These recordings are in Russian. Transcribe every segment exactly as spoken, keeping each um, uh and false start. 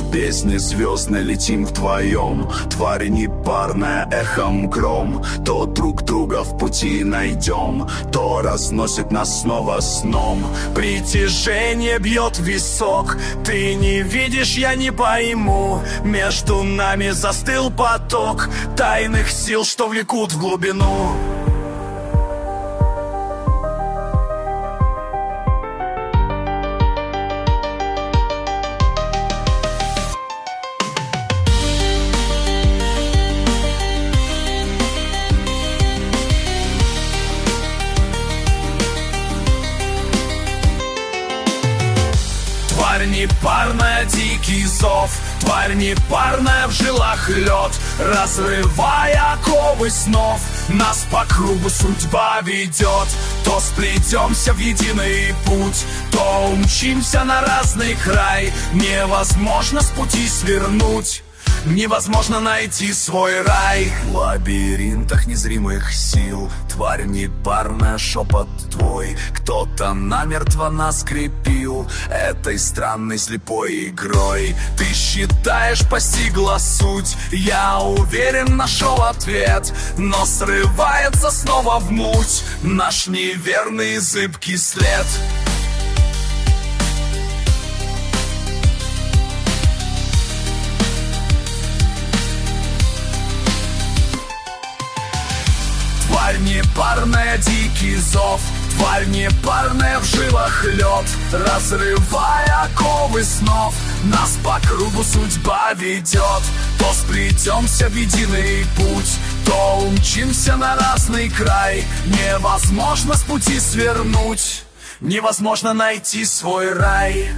Песни звездной летим вдвоем. Тварь непарная, эхом гром. То друг друга в пути найдем, то разносит нас снова сном. Притяжение бьет в висок. Ты не видишь, я не пойму. Между нами застыл поток тайных сил, что влекут в глубину. Тварь непарная, дикий зов. Тварь непарная, в жилах лед. Разрывая оковы снов, нас по кругу судьба ведет. То сплетемся в единый путь, то умчимся на разный край. Невозможно с пути свернуть, невозможно найти свой рай. В лабиринтах незримых сил тварь непарная, шепот твой. Кто-то намертво нас крепил этой странной слепой игрой. Ты считаешь, постигла суть, я уверен, нашел ответ. Но срывается снова в муть наш неверный зыбкий след. Тварь непарная, дикий зов. Тварь непарная, в жилах лед. Разрывая оковы снов, нас по кругу судьба ведет. То сплетемся в единый путь, то умчимся на разный край. Невозможно с пути свернуть, невозможно найти свой рай.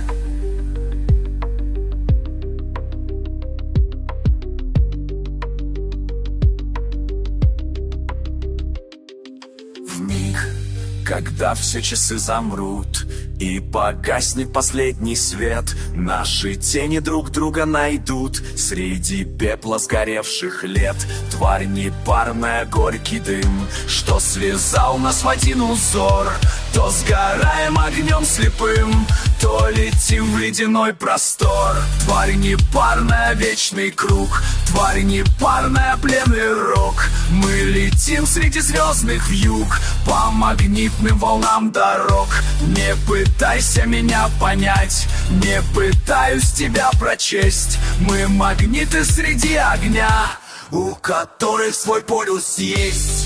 Когда все часы замрут и погаснет последний свет, наши тени друг друга найдут среди пепла сгоревших лет. Тварь непарная, горький дым, что связал нас в один узор. То сгораем огнем слепым, то летим в ледяной простор. Тварь непарная, вечный круг. Тварь непарная, пленный рок. Мы летим среди звездных вьюг по магнитным волнам дорог. Не пытайся меня понять, не пытаюсь тебя прочесть. Мы магниты среди огня, у которых свой полюс есть.